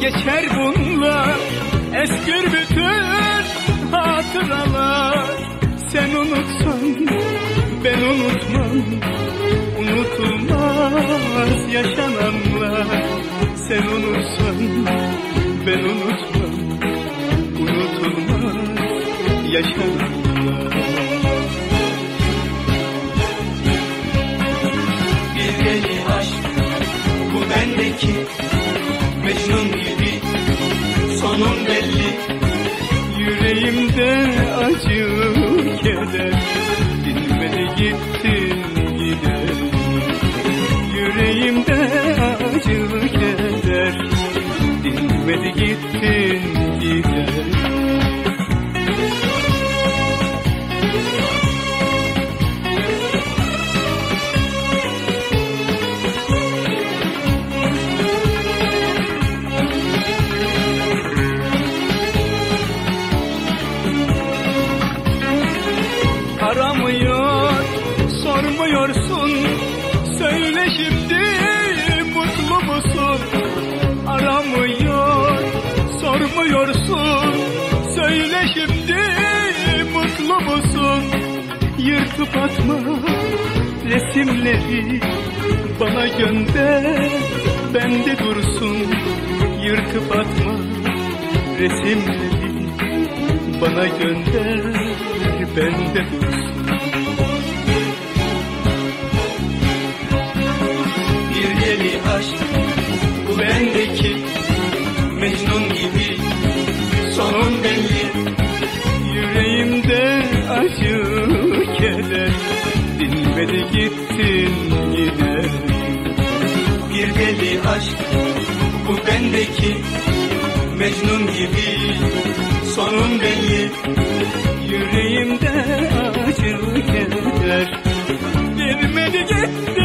geçer bunlar, eskir bütün hatıralar. Sen unutsan ben unutmam, unutulmaz yaşananlar. Sen unutsan ben unutmam, unutulmaz yaşananlar. Bir deli aşk bu bendeki, Mecnun gibi sonun belli. Yüreğimde acı keder, dinmedi gittin gider. Yüreğimde acı keder, dinmedi gittin gider. Aramıyor, sormuyorsun, söyle şimdi mutlu musun? Aramıyor, sormuyorsun, söyle şimdi mutlu musun? Yırtıp atma resimleri, bana gönder, bende dursun. Yırtıp atma resimleri, bana gönder, bende dursun. Bir deli aşk bu bendeki, Mecnun gibi sonun belli. Yüreğimde acı keder, dinmedi gittin gider. Bir deli aşk bu bendeki, Mecnun gibi sonun belli. Yüreğimde acı keder, dinmedi gittin